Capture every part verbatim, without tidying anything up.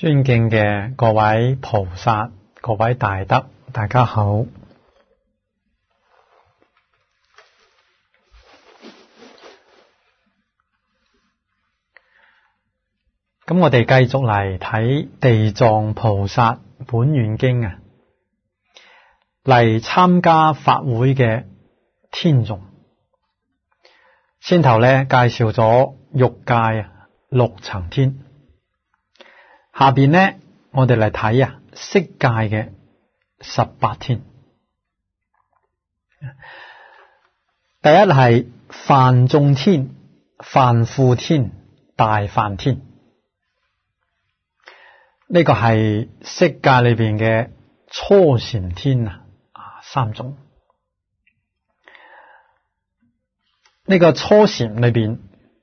尊敬嘅各位菩薩、各位大德，大家好。咁我哋繼續嚟睇地藏菩薩本願經啊，嚟參加法會嘅天眾。先頭咧介紹咗欲界啊六層天，下邊咧我哋嚟睇啊色界嘅十八天。第一係梵眾天、梵輔天、大梵天。呢個係色界裏邊嘅初禪天啊，三種。呢個初禪裏邊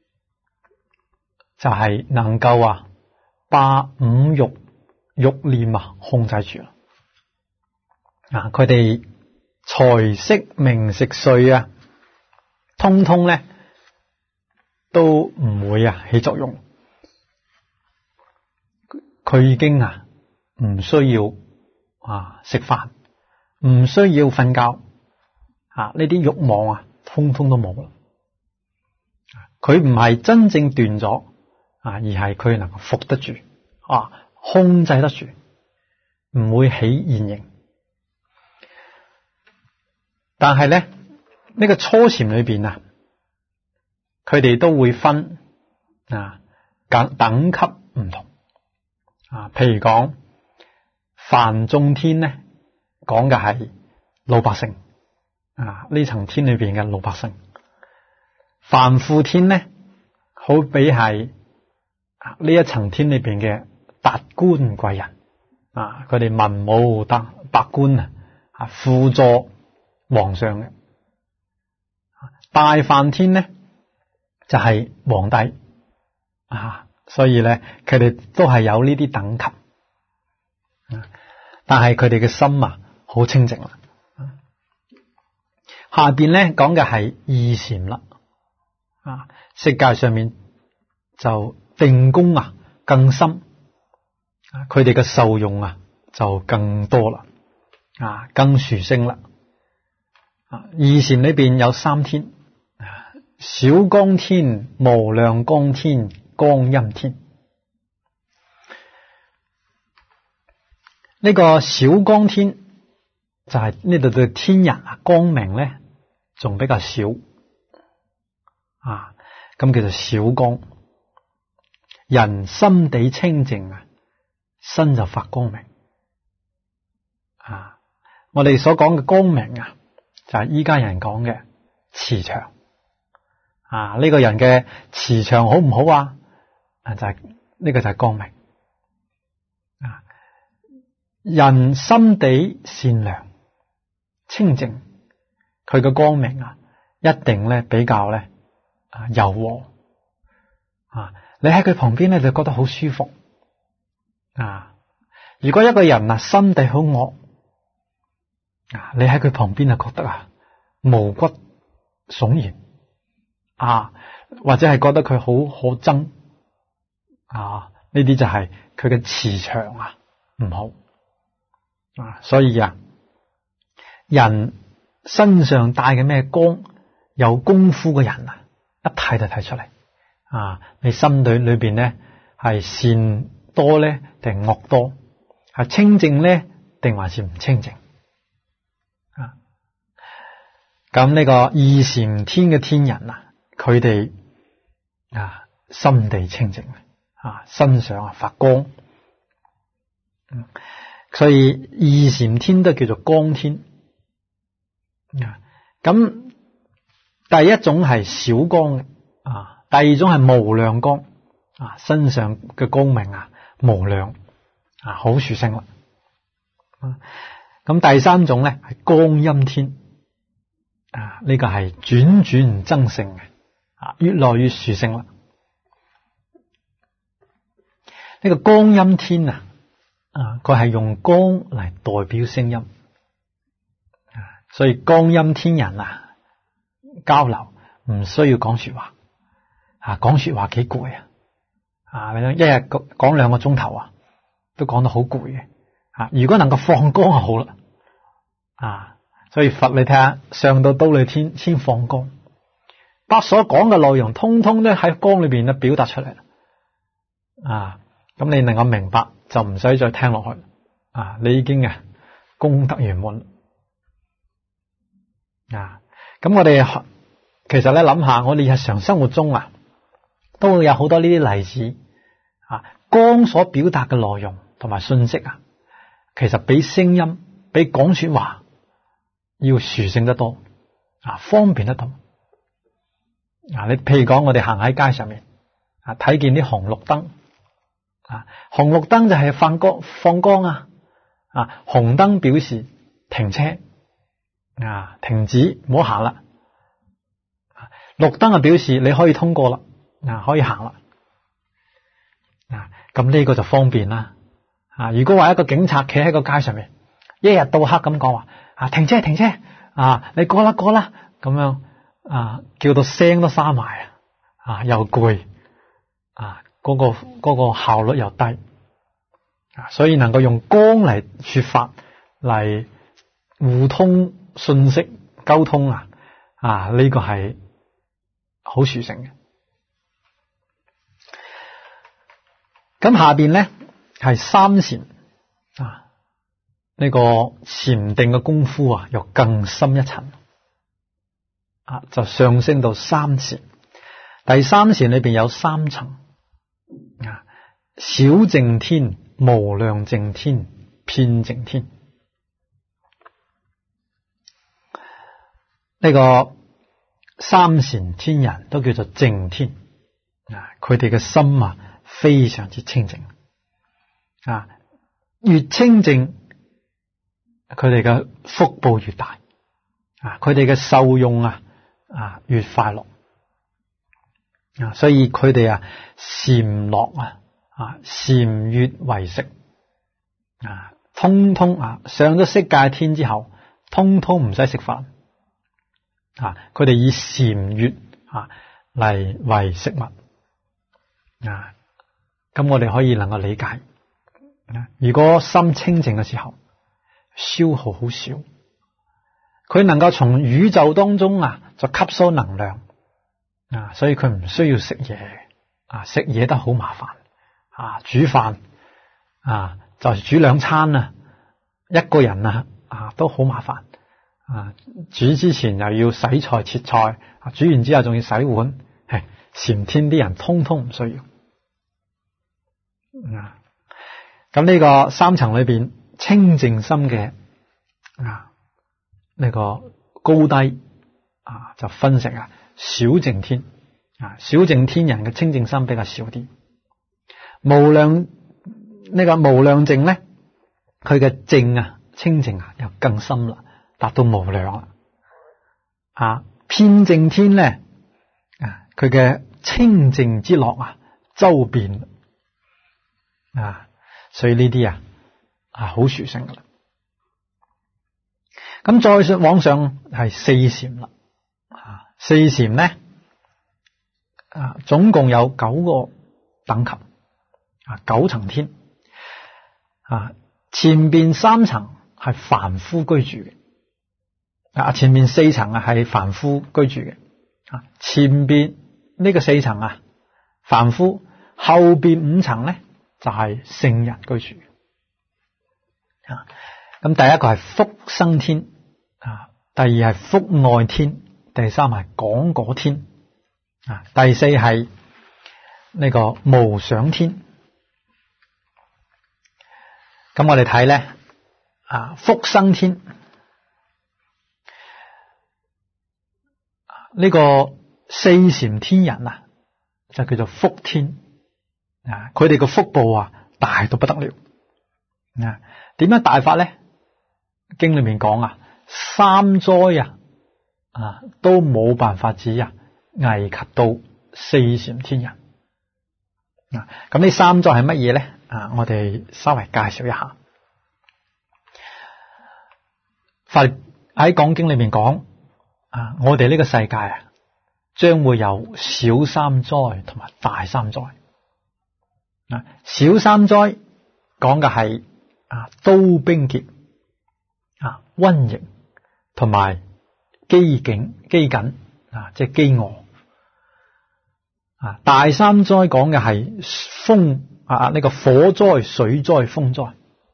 就係能夠啊把五欲欲念啊控制住啦。啊，佢哋財色名食睡啊，通通咧都唔會啊起作用。佢已經啊唔需要啊食飯，唔需要瞓覺啊，呢啲慾望啊通通都冇啦。佢唔係真正斷咗啊，而係佢能夠服得住啊，控制得住，唔會起現形。但係咧呢、呢個初禪裏邊啊，佢哋都會分啊等等級唔同。啊，譬如講梵眾天咧，講嘅係老百姓啊，呢層天裏邊嘅老百姓。梵輔天咧，好比係呢一層天裏邊嘅達官貴人啊，佢哋文武得百官啊，啊輔助皇上嘅。大梵天咧就係、是、皇帝啊。所以咧，佢哋都係有呢啲等級，但係佢哋嘅心啊，好清淨啦。下邊咧講嘅係二禪啦，啊，色界上面就定功啊更深，佢哋嘅受用啊就更多啦，啊，更殊勝啦。啊，二禪裏邊有三天，小光天、無量光天、光音天。呢、這個小光天就係呢度嘅天人啊，光明咧仲比較少啊，咁叫做小光。人心地清淨啊，身就發光明啊。我哋所講嘅光明啊，就係依家人講嘅磁場啊。呢、這個人嘅磁場好唔好啊？啊，就係、是、呢、這個就係光明啊！人心地善良清淨，佢嘅光明啊，一定咧比較咧啊柔和啊！你喺佢旁邊咧就覺得好舒服啊！如果一個人啊心地好惡啊，你喺佢旁邊啊覺得啊毛骨悚然啊，或者係覺得佢好可憎。啊！呢啲就係佢嘅磁場啊唔好啊，所以啊，人身上帶嘅咩光，有功夫嘅人啊，一睇就睇出嚟啊！你心裏裏邊咧係善多咧，定惡多？係清淨咧，定還是唔清淨？啊！咁呢個二禪天嘅天人啊，佢哋啊心地清淨。啊，身上啊發光，嗯，所以二禪天都叫做光天。啊，咁第一種係小光嘅，啊，第二種係無量光，啊，身上嘅光明啊無量，啊，好殊勝啦。啊，咁第三種咧係光音天，啊，呢個係轉轉增勝嘅，啊，越來越殊勝啦。呢個光音天啊，啊，佢係用光嚟代表聲音，啊，所以光音天人啊，交流唔需要講說話，啊，講說話幾攰啊，啊，你一日講兩個鐘頭啊， 都講得好攰嘅啊。如果能夠放光就好啦啊。所以佛你睇下，上到忉利天先放光，把所講嘅內容通通都喺光裏邊咧表達出嚟啊。咁你能夠明白就唔使再聽落去啊。你已經啊功德圓滿啊。咁我哋其實咧諗下，我哋日常生活中啊都會有好多呢啲例子啊。光所表達嘅內容同埋信息啊，其實比聲音比講說話要殊勝得多啊，方便得多啊。你譬如講我哋行喺街上面啊，睇見啲紅綠燈啊，紅綠燈就係放光放光啊啊，紅燈表示停車啊，停止唔好行啦，綠燈啊表示你可以通過啦啊，可以行啦啊。咁呢個就方便啦啊。如果話一個警察企喺個街上面一日到黑咁講話啊，停車停車啊，你過啦過啦咁樣啊，叫到聲都沙埋啊啊，又攰啊，嗰個嗰個效率又低啊。所以能夠用光嚟說法嚟互通信息溝通啊啊，呢個係好殊勝嘅。咁下邊咧係三禪啊，呢個禪定嘅功夫啊，又更深一層啊，就上升到三禪。第三禪裏邊有三層啊：小淨天、無量淨天、遍淨天。呢個三禪天人都叫做淨天啊，佢哋嘅心啊非常之清淨啊，越清淨佢哋嘅福報越大啊，佢哋嘅受用啊啊越快樂啊，所以佢哋啊禪樂啊啊禪悦為食啊，通通啊上咗色界天之後，通通唔使食飯啊，佢哋以禪悦啊嚟為食物啊。咁我哋可以能夠理解，如果心清淨嘅時候，消耗好少，佢能夠從宇宙當中啊就吸收能量啊，所以佢唔需要食嘢啊，食嘢都好麻煩啊，煮飯啊就係煮兩餐啊，一個人啊啊都好麻煩啊，煮之前又要洗菜切菜，煮完之後仲要洗碗，係禪天啲人通通唔需要。啊，咁呢個三層裏邊清淨心嘅啊呢個高低啊就分成啊小淨天啊，小淨天人嘅清淨心比較少啲。無量呢個無量淨咧，佢嘅淨啊清淨啊又更深啦，達到無量啦。啊，遍淨天咧啊，佢嘅清淨之樂啊周遍。啊，所以呢啲啊啊好殊勝噶啦。咁再上往上係四禪啦。啊，四禪咧啊，總共有九個等級啊，九層天啊。前邊三層係凡夫居住嘅啊，前面四層啊係凡夫居住嘅啊。前邊呢個四層啊凡夫，後邊五層咧就係聖人居住啊。咁第一個係福生天啊，第二係福愛天，第三係廣果天啊，第四係呢個無想天。咁我哋睇咧啊，福生天呢個四禪天人啊，就叫做福天啊，佢哋個福報啊大到不得了啊！點樣大法咧？經裏面講啊，三災啊啊都冇辦法子啊危及到四禪天人啊！咁呢三災係乜嘢咧？啊，我哋稍微介紹一下。佛喺講經裏面講啊，我哋呢個世界啊，將會有小三災同埋大三災。啊，小三災講嘅係啊刀兵劫啊瘟疫同埋饑饉饑饉啊，即係饑餓啊。大三災講嘅係風啊呢、這個火災、水災、風災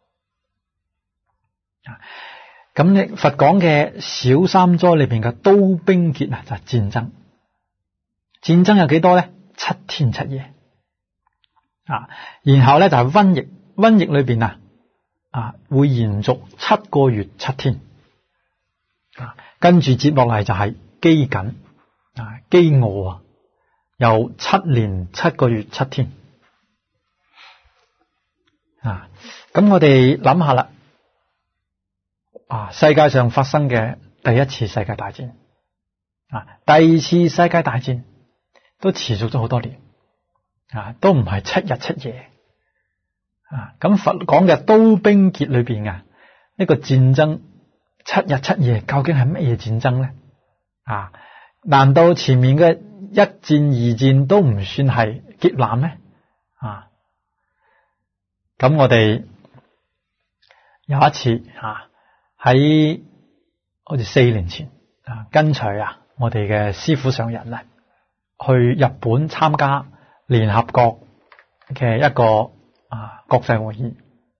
啊。咁你佛講嘅小三災裏邊嘅刀兵劫啊，就係戰爭。戰爭有幾多咧？七天七夜啊。然後咧就係瘟疫，瘟疫裏邊啊啊會延續七個月七天啊。跟住接落嚟就係饑饉啊，饑餓啊，有七年七個月七天啊。咁我哋諗下啦。啊！世界上發生嘅第一次世界大戰啊，第二次世界大戰都持續咗好多年啊，都唔係七日七夜啊。咁佛講嘅刀兵劫裏邊啊，呢個戰爭七日七夜究竟係乜嘢戰爭咧？啊，難道前面嘅一戰二戰都唔算係劫難咩？啊，咁我哋有一次啊。喺好似四年前啊，跟隨啊我哋嘅師父上人啊，去日本參加聯合國嘅一個啊國際會議。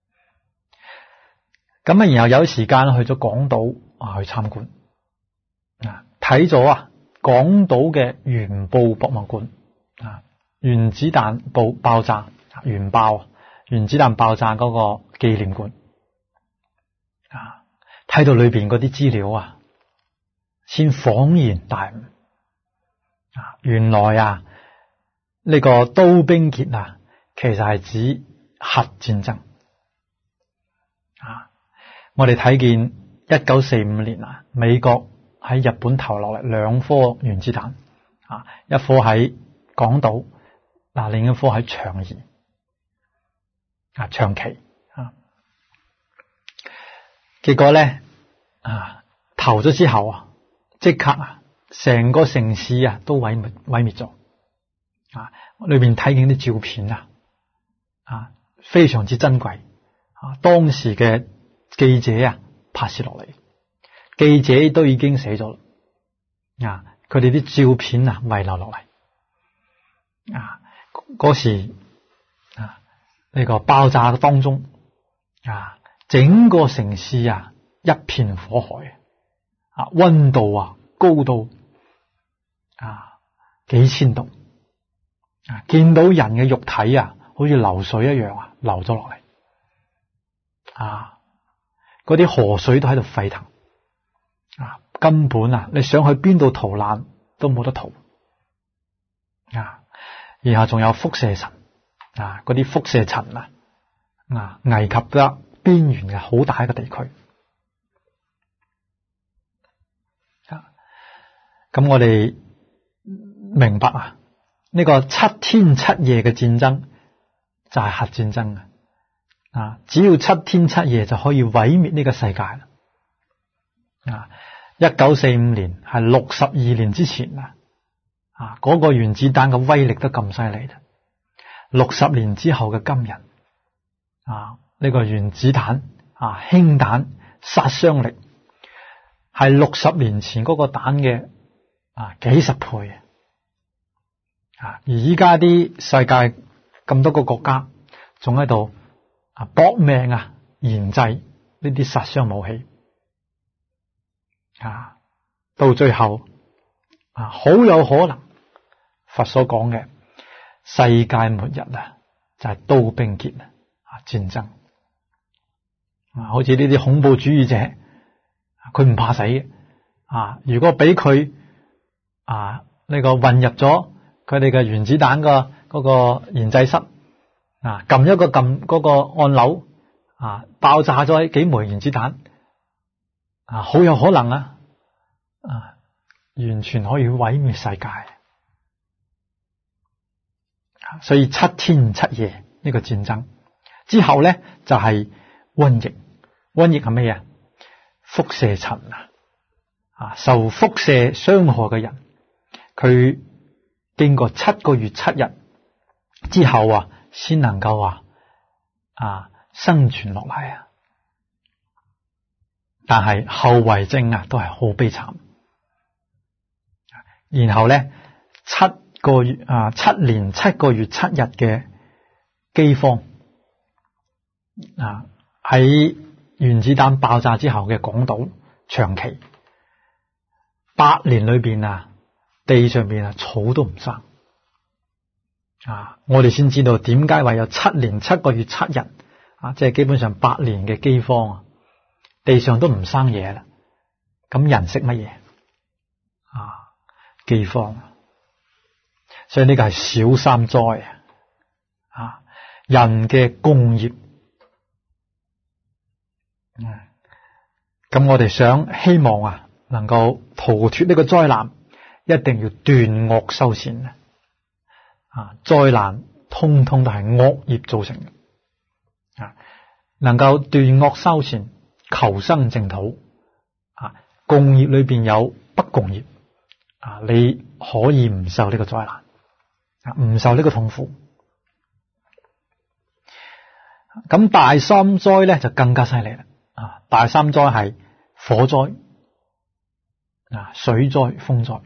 咁啊，然後有時間去咗港島啊去參觀啊，睇咗啊港島嘅原爆博物館啊，原子彈爆爆炸原爆原子彈爆炸嗰個紀念館啊。睇到裏邊嗰啲資料啊，先恍然大悟啊！原來啊呢、這個刀兵劫啊，其實係指核戰爭啊！我哋睇見一九四五年啊，美國喺日本投落嚟兩顆原子彈啊，一顆喺港島，嗱、啊、另一顆喺長宜啊長崎啊。結果咧啊，投咗之後啊，即刻啊，成個城市啊都毀滅毀滅咗啊！裏邊睇見啲照片啊，啊，非常之珍貴啊！當時嘅記者啊拍攝落嚟，記者都已經死咗啦啊！佢哋啲照片啊遺留落嚟啊，嗰時啊呢個爆炸嘅當中啊。整個城市啊，一片火海啊，溫度啊高到啊幾千度啊，見到人嘅肉體啊，好似流水一樣啊，流咗落嚟啊，嗰啲河水都喺度沸騰啊，根本啊，你想去邊度逃難都冇得逃啊，然後仲有輻射塵啊，嗰啲輻射塵啊啊危及得邊緣嘅好大一個地區啊！咁我哋明白啊，呢個七天七夜嘅戰爭就係核戰爭啊！只要七天七夜就可以毀滅呢個世界啦！啊！一九四五年係六十二年之前啊！啊，嗰個原子彈嘅威力都咁犀利啦！六十年之後嘅今日啊！呢個原子彈啊，氫彈殺傷力係六十年前嗰個彈嘅啊幾十倍啊！而依家啲世界咁多個國家仲喺度啊搏命啊研製呢啲殺傷武器啊，到最後啊好有可能佛所講嘅世界末日啊，就係刀兵劫啊戰爭。啊，好似呢啲恐怖主義者，佢唔怕死嘅啊！如果俾佢啊呢、這個混入咗佢哋嘅原子彈個嗰個研製室啊，撳一個撳嗰個按鈕啊，爆炸咗幾枚原子彈啊，好有可能啊啊，完全可以毀滅世界。所以七天七夜呢個戰爭之後咧，就係瘟疫。瘟疫係咩啊？輻射塵啊！啊，受輻射傷害嘅人，佢經過七個月七日之後啊，先能夠話啊生存落嚟啊！但係後遺症啊，都係好悲慘。然後咧，七個月啊，七年七個月七日嘅饑荒啊，喺原子彈爆炸之後嘅廣島長期八年裏邊啊，地上邊啊草都唔生啊！我哋先知道點解話有七年七個月七日啊，即係基本上八年嘅饑荒啊，地上都唔生嘢啦。咁人食乜嘢啊？饑荒，所以呢個係小三災啊！人嘅共業，嗯，咁我哋想希望啊，能夠逃脫呢個災難，一定要斷惡修善啊！啊，災難通通都係惡業造成嘅啊！能夠斷惡修善，求生淨土啊！共業裏邊有不共業。啊！你可以唔受呢個災難，啊，唔受呢個痛苦。咁大三災咧就更加犀利啦！啊，大三災係火災、啊水災、風災。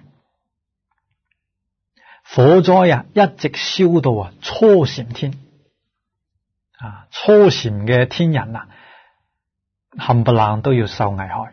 火災啊，一直燒到啊初禪天，啊初禪嘅天人啊，冚唪唥都要受危害。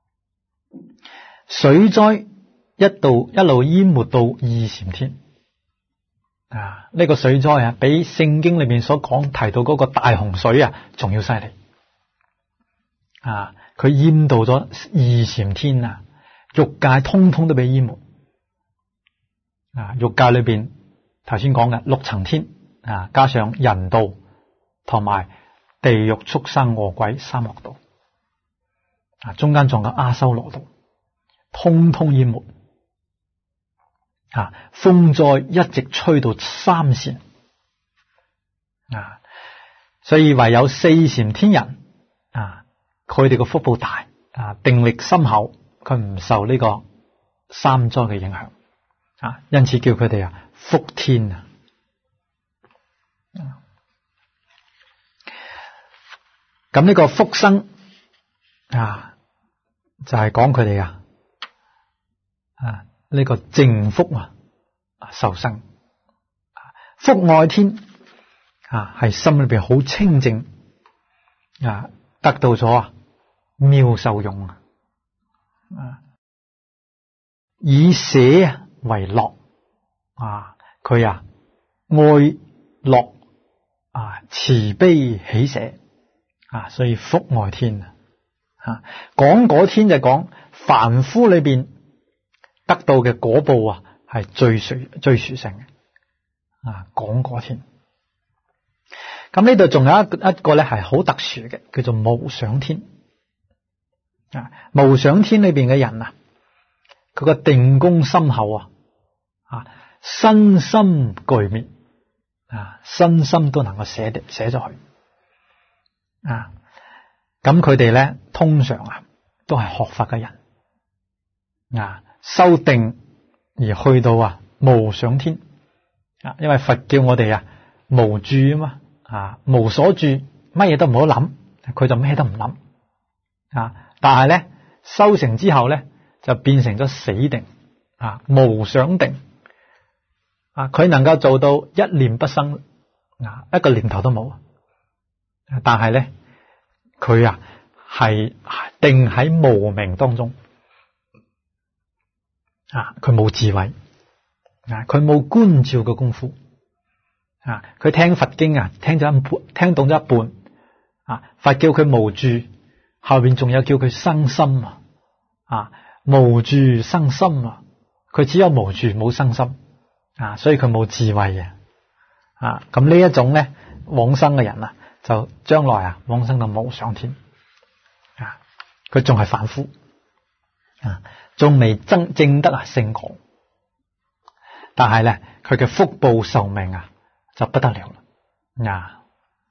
水災一度一路淹沒到二禪天啊！呢、這個水災啊，比聖經裏面所講提到嗰個大洪水啊，仲要犀利啊！佢淹到咗二禪天啊，欲界通通都被淹沒啊！欲界裏邊頭先講嘅六層天啊，加上人道同埋地獄畜生餓鬼三惡道啊，中間仲有阿修羅道，通通淹沒。啊！風災一直吹到三禪啊，所以唯有四禪天人啊，佢哋個福報大啊，定力深厚，佢唔受呢個三災嘅影響啊，因此叫佢哋啊福天啊。咁呢個福生啊，就係講佢哋啊啊。呢個淨福啊，受生福愛天啊，係心裏邊好清淨啊，得到咗啊妙受用啊，以捨啊為樂啊，佢啊愛樂啊，慈悲喜捨啊，所以福愛天啊，講嗰天就講凡夫裏邊得到嘅果報啊，係最殊最殊勝嘅啊！講果天，咁呢度仲有一一個咧係好特殊嘅，叫做無想天啊！無想天裏邊嘅人啊，佢個定功深厚啊，啊身心俱滅啊，身心都能夠寫的寫咗去啊！咁佢哋咧通常啊都係學佛嘅人啊。修定而去到啊無想天啊，因為佛叫我哋啊無住啊嘛啊無所住，乜嘢都唔好諗，佢就咩都唔諗啊。但係咧修成之後咧就變成咗死定啊無想定啊，佢能夠做到一念不生啊，一個念頭都冇。但係咧佢啊係定喺無明當中。啊！佢冇智慧，啊！佢冇觀照嘅功夫，啊！佢聽佛經啊，聽咗一半，聽懂咗一半，啊！佛叫佢無住，後邊仲有叫佢生心啊！啊！無住生心啊！佢只有無住冇生心啊，所以佢冇智慧嘅啊！咁呢一種咧往生嘅人啊，就將來啊往生到無想天啊！佢仲係凡夫啊！仲未真正得啊聖果，但係咧佢嘅福報壽命啊就不得了啦啊！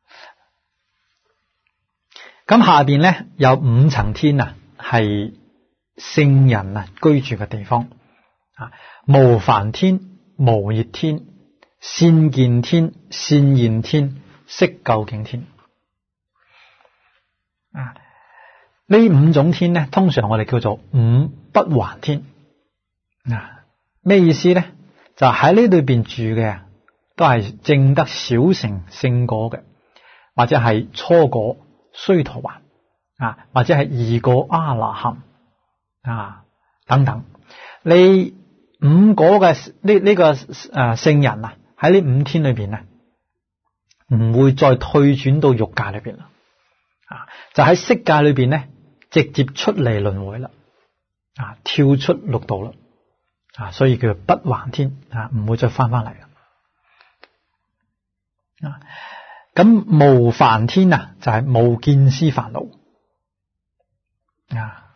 咁下邊咧有五層天啊，係聖人啊居住嘅地方啊，無煩天、無熱天、善見天、善現天、色究竟天啊，呢五種天咧，通常我哋叫做五不還天。啊，咩意思咧？就喺呢裏邊住嘅，都係證得小乘聖果嘅，或者係初果須陀洹啊，或者係二果阿那含啊等等。你五果嘅呢呢個誒聖人啊，喺呢五天裏邊咧，唔會再退轉到欲界裏邊啦。啊，就喺色界裏邊咧，直接出嚟輪迴啦，啊，跳出六道啦。啊，所以叫不還天啊，唔會再翻翻嚟啦。啊，咁無煩天啊，就係、是、無見思煩惱啊。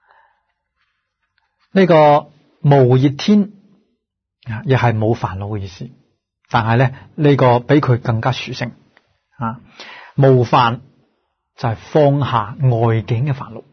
呢、這個無熱天啊，亦係冇煩惱嘅意思，但係咧呢、這個比佢更加殊勝啊。無煩就係放下外境嘅煩惱。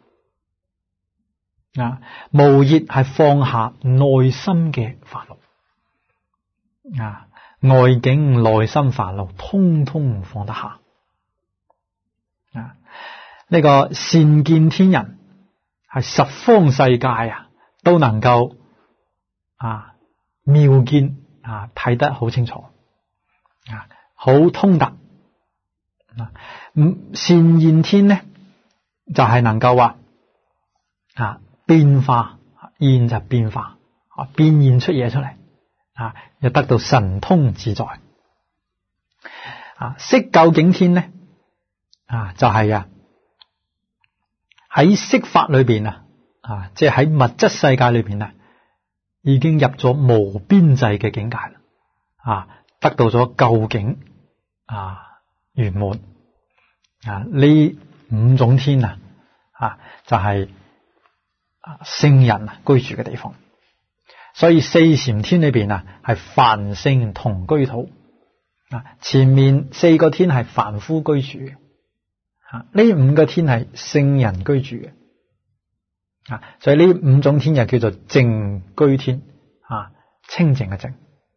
啊，無熱係放下內心嘅煩惱，啊，外境內心煩惱通通放得下。啊，呢個善見天人係十方世界啊都能夠啊妙見啊睇得好清楚，啊好通達。啊，善現天呢就係、是、能夠話啊。變化現就變化啊，變現出嘢出嚟啊，又得到神通自在啊。色究竟天咧啊，就係、是、啊喺色法裏邊啊啊，即係喺物質世界裏邊啊，已經入咗無邊際嘅境界啦啊，得到咗究竟啊圓滿啊。呢五種天啊啊，就係、是。聖人啊居住嘅地方，所以四禪天裏邊啊係凡聖同居土啊。前面四個天係凡夫居住嘅，啊呢五個天係聖人居住嘅啊。所以呢五種天又叫做淨居天啊，清淨嘅淨。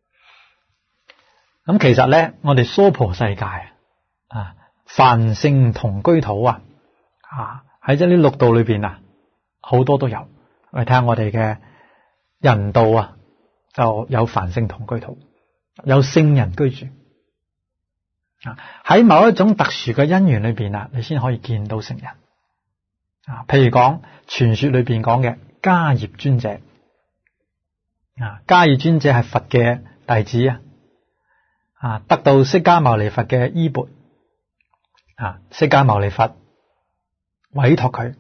咁其實咧，我哋娑婆世界啊，凡聖同居土啊啊喺即係呢六道裏邊啊。好多都有，我哋睇下我哋嘅人道啊，就有凡聖同居土，有聖人居住啊。喺某一種特殊嘅因緣裏邊啊，你先可以見到聖人啊。譬如講傳說裏邊講嘅迦葉尊者啊，迦葉尊者係佛嘅弟子啊，啊得到釋迦牟尼佛嘅衣缽啊，釋迦牟尼佛委託佢。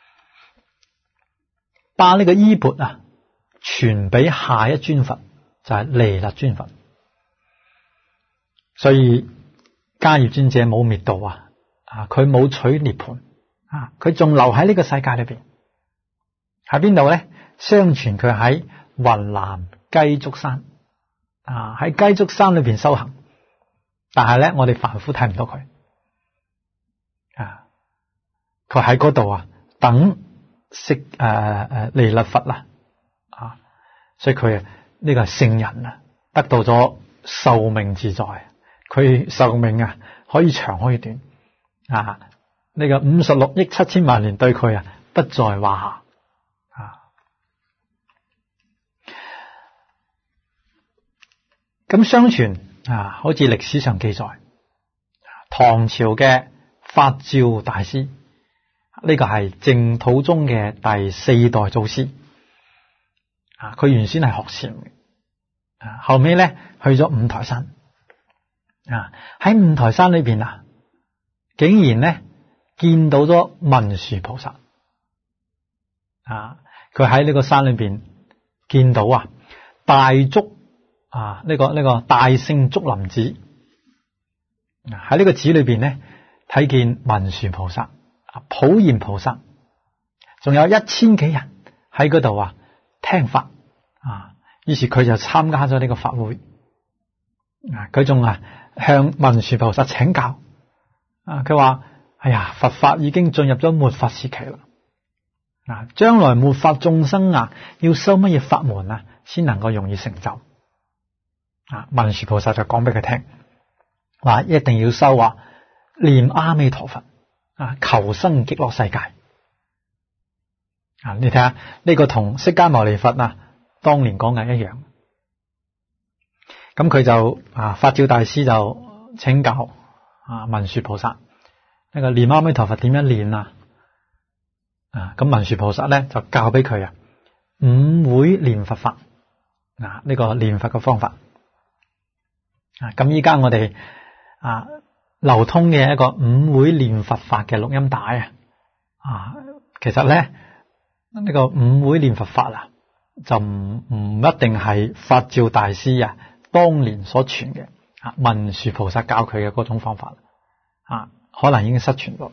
把呢個衣缽啊傳俾下一尊佛，就係彌勒尊佛。所以迦葉尊者冇滅度啊，啊佢冇取涅槃啊，佢仲留喺呢個世界裏邊。喺邊度咧？相傳佢喺雲南雞足山啊，喺雞足山裏邊修行。但係咧，我哋凡夫睇唔到佢啊，佢喺嗰度啊等。識誒誒彌勒佛啦啊，所以佢呢個係聖人啊，得到咗壽命自在，佢壽命啊可以長可以短啊，呢個五十六億七千萬年對佢啊不在話下啊。咁相傳啊，好似歷史上記載，唐朝嘅法照大師。呢個係淨土宗嘅第四代祖師啊！佢原先係學禪嘅啊，後尾咧去咗五台山啊。喺五台山裏邊啊，竟然咧見到咗文殊菩薩啊！佢喺呢個山裏邊見到啊大竹啊呢個呢個大聖竹林寺啊，喺呢個寺裏邊咧睇見文殊菩薩。普賢菩薩，仲有一千幾人喺嗰度啊聽法啊，於是佢就參加咗呢個法會啊，佢仲啊向文殊菩薩請教啊，佢話：哎呀，佛法已經進入咗末法時期啦，啊，將來末法眾生啊，要修乜嘢法門啊，先能夠容易成就啊？文殊菩薩就講俾佢聽，話一定要修啊念阿彌陀佛。 啊，求生極樂世界啊！你睇下呢個同釋迦牟尼佛啊當年講嘅一樣。咁佢就啊法照大師就請教啊文殊菩薩呢個念阿彌陀佛點樣念啊？啊咁文殊菩薩咧就教俾佢啊五會念佛法啊，呢個念佛嘅方法啊。咁依家我哋啊流通嘅一個五會念佛法嘅錄音帶啊啊，其實咧呢、這個五會念佛法啊就唔唔一定係法照大師啊當年所傳嘅啊文殊菩薩教佢嘅嗰種方法啊，可能已經失傳咗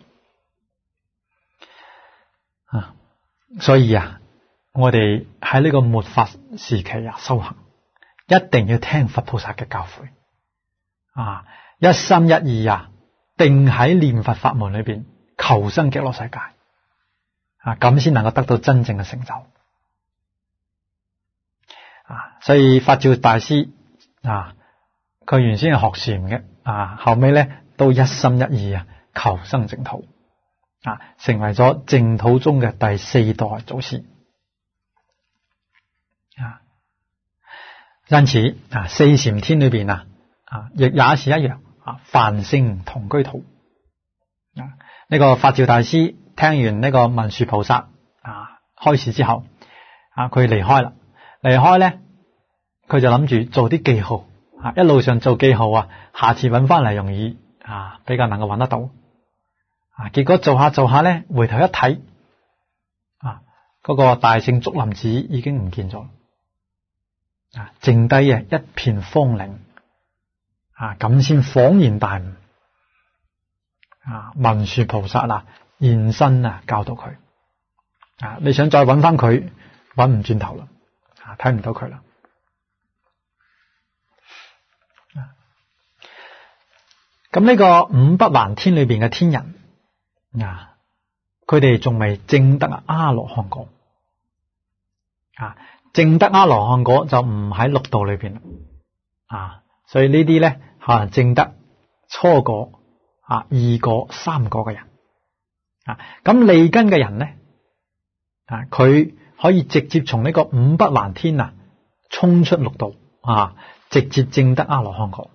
啊。所以啊，我哋喺呢個末法時期啊修行，一定要聽佛菩薩嘅教誨啊，一心一意啊，定喺念佛法門裏邊求生極樂世界啊，咁先能夠得到真正嘅成就啊。所以法照大師啊，佢原先係學禪嘅啊，後尾咧都一心一意啊求生淨土啊，成為咗淨土中嘅第四代祖師啊。因此啊，四禪天裏邊啊啊，亦也是一樣啊，梵聖同居土啊。呢個法照大師聽完呢個文殊菩薩啊開示之後啊，佢離開啦，離開咧。佢就諗住做啲記號啊，一路上做記號啊，下次揾翻嚟容易啊，比較能夠揾得到啊。結果做下做下咧，回頭一睇啊，嗰個大聖竹林寺已經唔見咗啊，剩低啊一片荒嶺啊，咁先恍然大悟啊。文殊菩薩啊現身啊教導佢啊，你想再揾翻佢，揾唔轉頭啦啊，睇唔到佢啦。咁呢個五不還天裏邊嘅天人啊，佢哋仲未證得阿羅漢果啊，證得阿羅漢果就唔喺六道裏邊啊，所以呢啲咧可能證得初果啊、二果、三果嘅人啊，咁利根嘅人咧啊，佢可以直接從呢個五不還天啊衝出六道啊，直接證得阿羅漢果。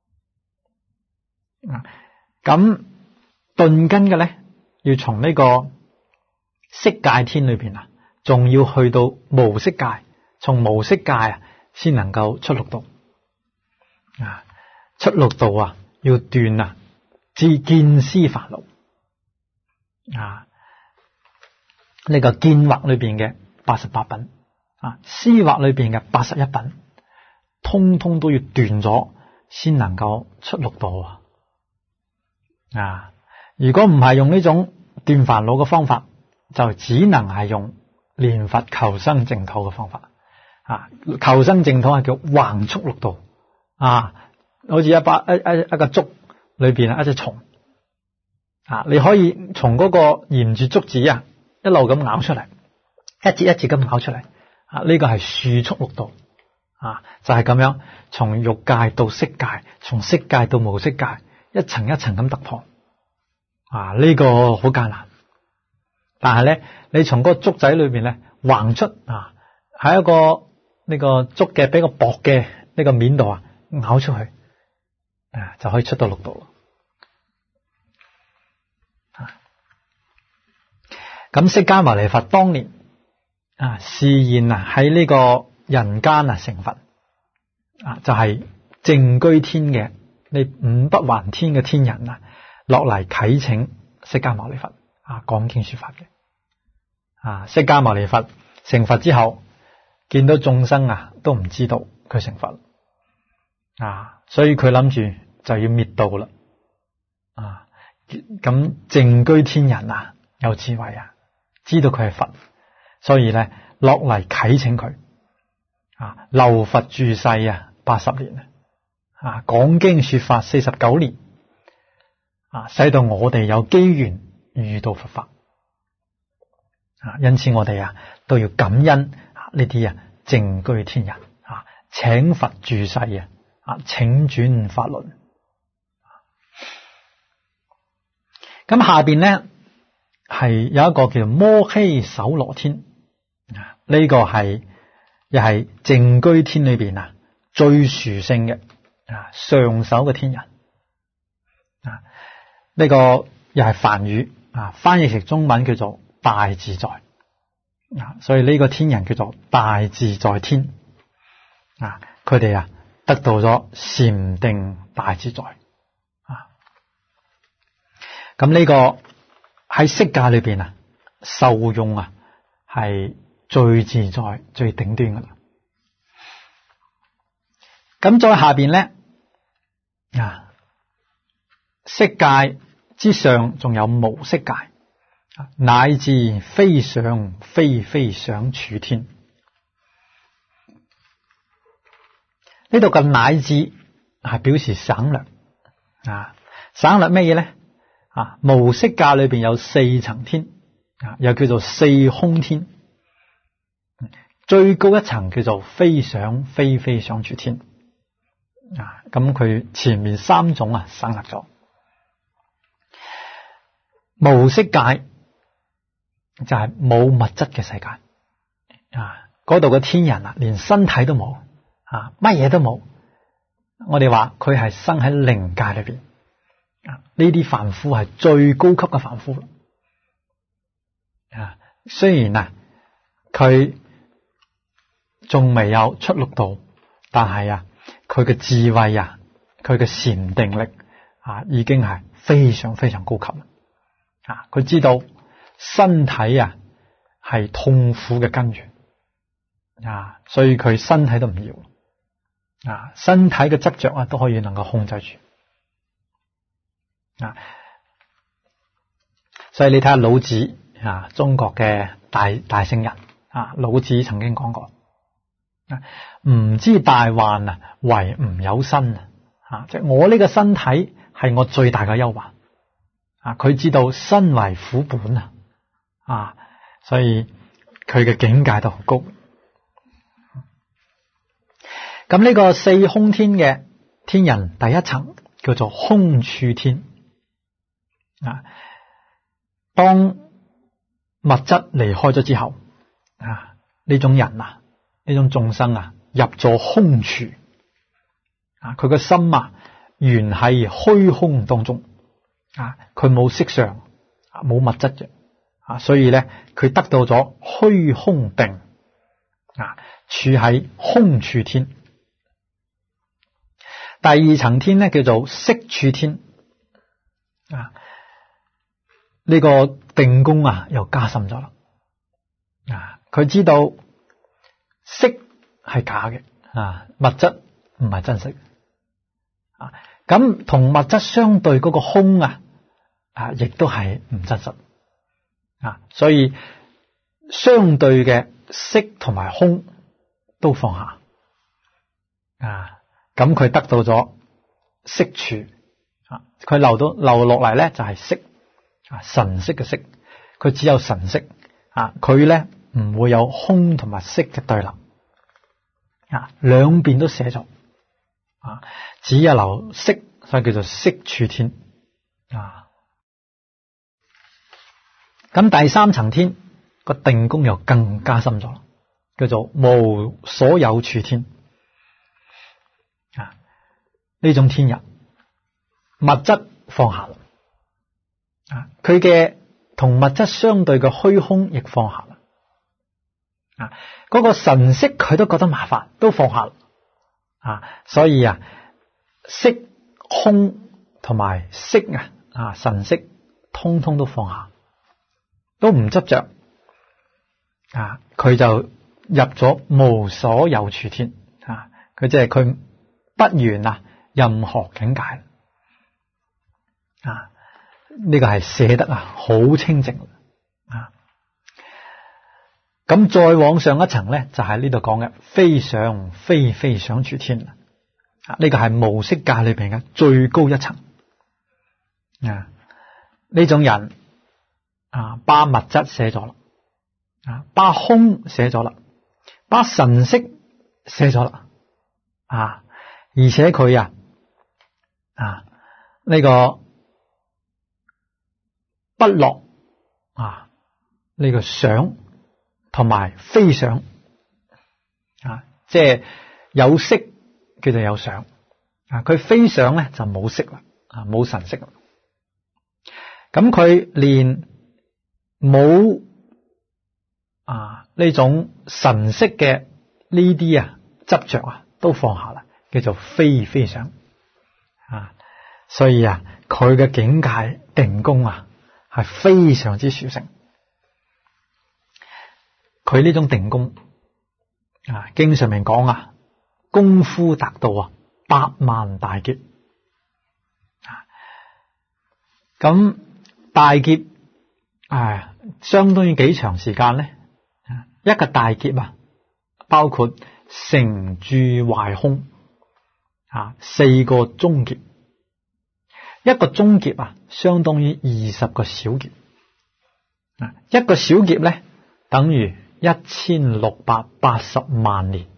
啊，咁頓根嘅咧，要從呢個色界天裏邊啊，仲要去到無色界，從無色界啊，先能夠出六道。啊，出六道啊，要斷啊，至見思煩惱。啊，呢、這個見惑裏邊嘅八十八品，啊，思惑裏邊嘅八十一品，通通都要斷咗，先能夠出六道啊。啊！如果唔係用呢種斷煩惱嘅方法，就只能係用念佛求生淨土嘅方法。啊，求生淨土係叫橫速六道。啊，好似一把一一一個竹裏邊啊，一隻蟲。啊，你可以從嗰個沿住竹子啊，一路咁咬出嚟，一節一節咁咬出嚟。啊，呢個係豎速六道。啊，就係咁樣，從欲界到色界，從色界到無色界。一層一層咁突破啊！呢、這個好艱難，但係咧，你從嗰個竹仔裏邊咧橫出啊，喺一個呢、這個竹嘅比較薄嘅呢個面度啊，咬出去啊，就可以出到六道啊！咁釋迦牟尼佛當年啊，示現啊喺呢個人間啊成佛啊，就係、是、淨居天嘅。你五不還天嘅天人啊，落嚟啟請釋迦牟尼佛啊，講經說法嘅啊。釋迦牟尼佛成佛之後，見到眾生啊，都唔知道佢成佛啊，所以佢諗住就要滅道啦啊。咁淨居天人啊，有智慧啊，知道佢係佛，所以咧落嚟啟請佢啊，留佛住世啊，八十年啊。啊，講經說法四十九年，啊，使到我哋有機緣遇到佛法，啊，因此我哋啊都要感恩呢啲啊淨居天人啊，請佛住世啊，啊，請轉法輪。 咁下邊咧係有一個叫摩希首羅天，啊，呢個係又係靜居天裏邊啊最殊勝嘅啊上首嘅天人啊，呢個又係梵語啊，翻譯成中文叫做大自在啊，所以呢個天人叫做大自在天啊，佢哋啊得到咗禪定大自在啊，咁呢個喺色界裏邊啊受用啊係最自在最頂端噶啦。咁再下邊咧啊，色界之上仲有無色界，乃至非想非非想處天。呢度嘅乃至係表示省略啊，省略咩嘢咧？啊，無色界裏邊有四層天啊，又叫做四空天，最高一層叫做非想非非想處天啊。咁佢前面三種啊省略咗。無色界就係冇物質嘅世界啊，嗰度嘅天人啊，連身體都冇啊，乜嘢都冇。我哋話佢係生喺靈界裏邊啊，呢啲凡夫係最高級嘅凡夫啊。雖然啊，佢仲未有出六道，但係啊，佢嘅智慧啊，佢嘅禪定力啊，已經係非常非常高級啦。啊，佢知道身體啊係痛苦嘅根源啊，所以佢身體都唔要啊，身體嘅執着啊都可以能夠控制住啊。所以你睇下老子啊，中國嘅大大聖人啊，老子曾經講過啊，唔知大患啊，唯吾有身啊，啊，即係我呢個身體係我最大嘅憂患。啊！佢知道身為苦本啊，啊，所以佢嘅境界都好高。咁呢個四空天嘅天人第一層叫做空處天啊。當物質離開咗之後啊，呢種人啊，呢種眾生啊，入咗空處啊，佢個心啊，原喺虛空當中。啊！佢冇色相，冇物質嘅啊，所以咧佢得到咗虛空定啊，處喺空處天。第二層天咧叫做色處天啊，呢個定功啊又加深咗啦啊！佢知道色係假嘅啊，物質唔係真實啊。咁同物質相對嗰個空啊，啊，亦都係唔真實啊，所以相對嘅色同埋空都放下啊，咁佢得到咗色處啊，佢留到留落嚟咧就係色啊，神色嘅色，佢只有神色啊，佢咧唔會有空同埋色嘅對立啊，兩邊都寫咗。啊，只有留色，所以叫做色處天啊。咁第三層天個定功又更加深咗，叫做無所有處天啊。呢種天人物質放下啦啊，佢嘅同物質相對嘅虛空亦放下啦啊。嗰個神色佢都覺得麻煩，都放下啦。啊，所以啊，色空同埋色啊，啊神色，通通都放下，都唔執着啊，佢就入咗無所有處天啊，佢即係佢不緣啊任何境界啊，呢個係寫得啊好清淨啊。咁再往上一層咧，就係呢度講嘅非想非非想處天啊！呢個係無色界裏邊嘅最高一層啊！呢種人啊，把物質寫咗啦，啊，把空寫咗啦，把神色寫咗啦，啊！而且佢啊啊呢個不落啊呢個想同埋非想啊，即係有色佢就有想啊，佢非想咧就冇色啦啊，冇神色啦。咁佢連冇啊呢種神色嘅呢啲啊執着啊都放下啦，叫做非非想啊。所以啊，佢嘅境界定功啊係非常之殊勝。佢呢種定功啊，經上面講啊，功夫達到啊百萬大劫啊。咁大劫啊，相當於幾長時間咧？一個大劫啊，包括成住壞空啊四個中劫。一個中劫啊，相當於二十個小劫啊。一個小劫咧，等於一千六百八十萬年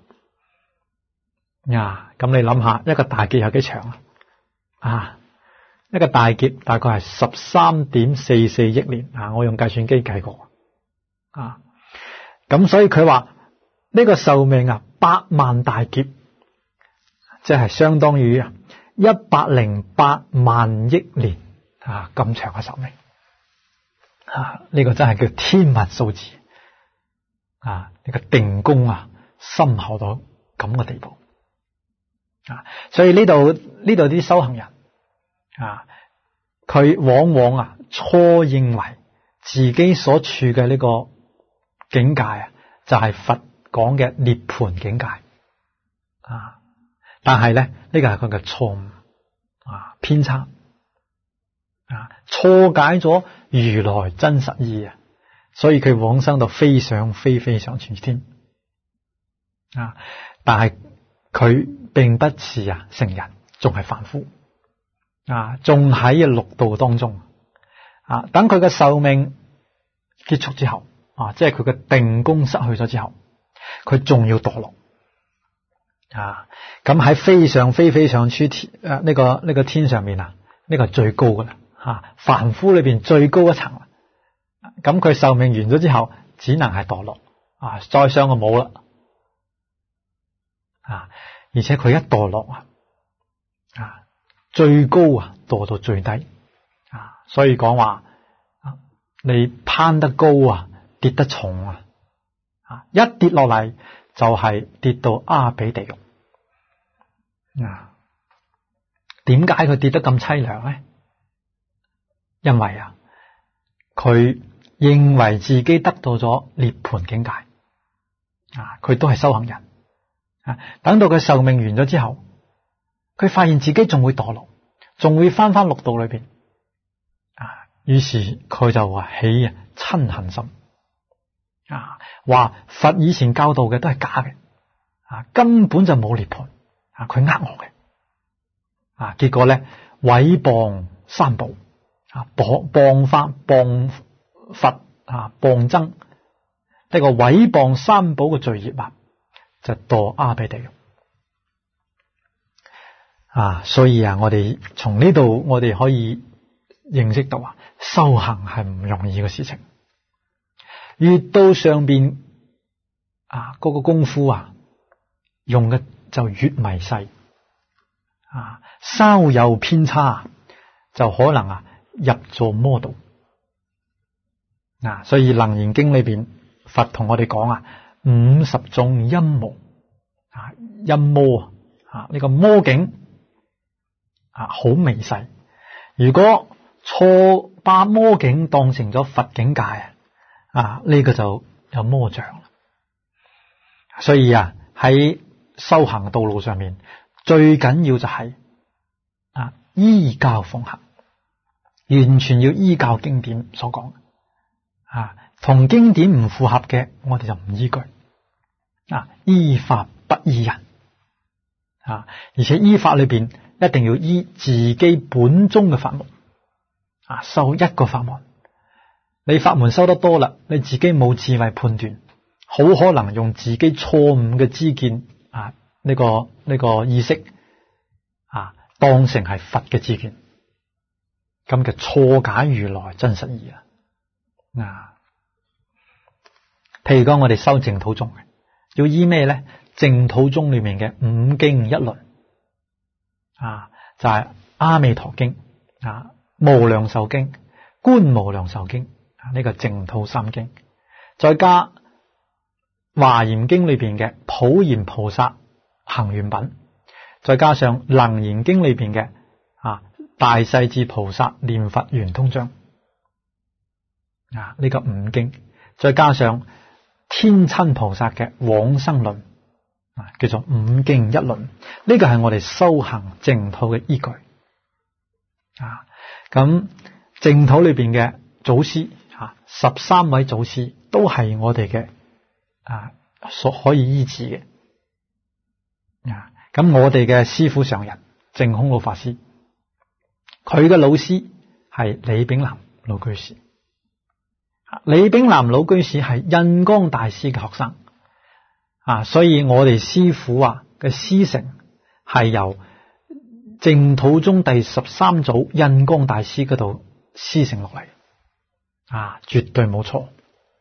啊。咁你諗下，一個大劫有幾長啊？啊，一個大劫大概係十三點四四億年啊。我用計算機計過啊。咁所以佢話呢個壽命啊，百萬大劫，即係相當於啊一百零八萬億年啊，咁長嘅壽命啊！呢個真係叫天文數字啊！呢個定功啊，深厚到咁嘅地步啊！所以呢度呢度啲修行人啊，佢往往啊錯認為自己所處嘅呢個境界啊，就係佛講嘅涅槃境界啊。但係咧，呢個係佢嘅錯誤啊，偏差啊，錯解咗如來真實意啊，所以佢往生到非想非非想處天啊。但係佢並不是啊成人，仲係凡夫啊，仲喺六道當中啊。等佢嘅壽命結束之後啊，即係佢嘅定功失去咗之後，佢仲要墮落。啊，咁喺非想非非想處天誒，呢、這個呢、這個天上面啊，呢、這個係最高噶啦吓，凡夫裏邊最高一層啦。咁佢壽命完咗之後，只能係墮落啊，再上就冇啦啊！而且佢一墮落啊，啊最高啊墮到最低啊，所以講話啊，你攀得高啊，跌得重啊，啊一跌落嚟就係跌到阿鼻地獄啊！點解佢跌得咁淒涼咧？因為啊，佢認為自己得到咗涅槃境界啊，佢都係修行人啊。等到佢壽命完咗之後，佢發現自己仲會墮落，仲會翻翻六道裏邊啊。於是佢就話起啊嗔恨心啊，話佛以前教導嘅都係假嘅啊，根本就冇涅槃啊，佢呃我嘅啊。結果咧毀謗三寶啊，謗謗法謗佛啊，謗僧呢個毀謗三寶嘅罪業啊，就墮阿鼻地獄啊。所以啊，我哋從呢度我哋可以認識到啊，修行係唔容易嘅事情。越到上邊啊，嗰個功夫啊，用嘅就越迷細啊，稍有偏差就可能啊入咗魔道啊。所以《楞嚴經》裏邊，佛同我哋講啊，五十種陰魔啊，陰魔啊，呢個魔境啊好微細。如果錯把魔境當成咗佛境界啊，啊呢個就有魔障啦。所以啊，喺修行嘅道路上面，最緊要就係啊依教奉行，完全要依教經典所講啊，同經典唔符合嘅，我哋就唔依據啊，依法不依人啊，而且依法裏邊一定要依自己本宗嘅法門啊，修一個法門。你法門修得多啦，你自己冇智慧判斷，好可能用自己錯誤嘅知見啊，呢個呢個意識啊，當成係佛嘅知見咁嘅錯解如來真實義啊！啊，譬如講我哋修淨土宗嘅，要依咩咧？淨土宗裏面嘅五經一論啊，就係、是、阿彌陀經啊、無量壽經、觀無量壽經啊，呢、這個淨土三經，再加華嚴經裏邊嘅普賢菩薩行願品，再加上楞嚴經裏邊嘅啊大勢至菩薩念佛圓通章啊，呢、這個五經，再加上天親菩薩嘅往生論啊，叫做五經一論。呢、這個係我哋修行淨土嘅依據啊。咁淨土裏邊嘅祖師啊，十三位祖師都係我哋嘅啊所可以依止嘅啊。咁我哋嘅師父上人淨空老法師，佢嘅老師係李炳南老居士。李炳南老居士係印光大師嘅學生啊，所以我哋師父啊嘅師承係由淨土宗第十三祖印光大師嗰度師承落嚟啊，絕對冇錯。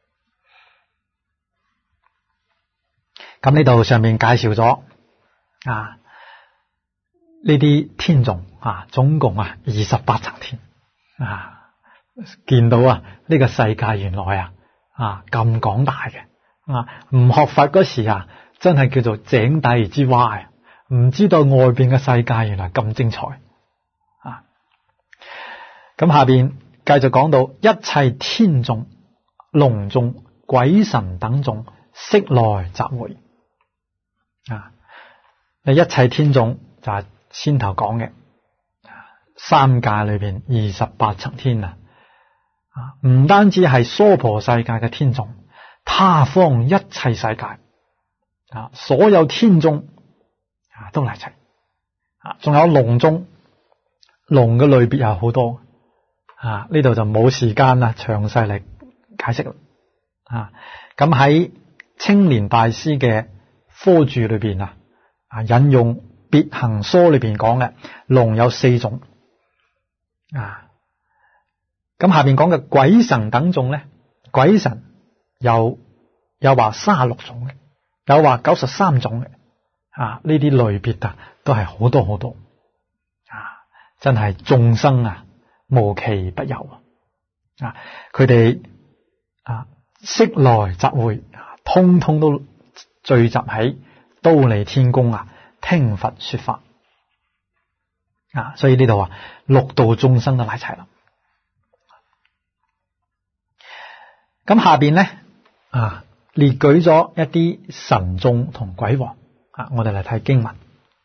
咁呢度上面介紹咗啊呢啲天眾啊，總共啊二十八層天啊。見到啊，呢個世界原來啊啊咁廣大嘅啊，唔學佛嗰時啊，真係叫做井底之蛙啊，唔知道外邊嘅世界原來咁精彩啊！咁下邊繼續講到一切天眾、龍眾、鬼神等眾悉來集會啊！你一切天眾就係先頭講嘅三界裏邊二十八層天啊！啊，唔單止係娑婆世界嘅天眾，他方一切世界啊，所有天眾啊都嚟齊啊，仲有龍眾，龍嘅類別有好多啊，呢度就冇時間啦，詳細嚟解釋啦啊。咁喺青蓮大師嘅科注裏邊啊，啊引用別行疏裏邊講嘅龍有四種啊。咁下邊講嘅鬼神等眾咧，鬼神有有話三十六種嘅，有話九十三種嘅，啊呢啲類別啊都係好多好多，啊真係眾生啊無奇不有啊！佢哋啊悉來集會，通通都聚集喺忉利天宮啊，聽佛說法啊！所以呢度啊六道眾生都嚟齊啦。咁下邊咧啊，列舉咗一啲神眾同鬼王啊，我哋嚟睇經文。